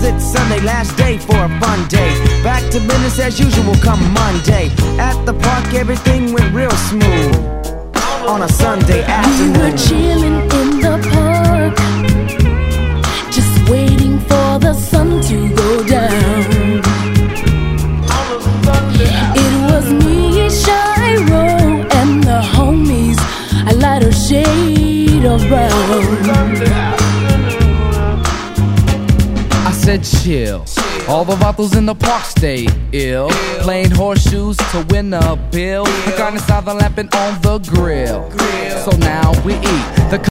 it's Sunday, last day for a fun day. Back to business as usual come Monday. At the park everything went real smooth on a Sunday afternoon. We were chilling in the park, just waiting for the sun to go down. It was me, Shiro, and the homies, a lighter shade of brown. I said chill. All the vatos in the park stayed ill, playing horseshoes to win a bill. The carne asada lapping on the grill. So now we eat the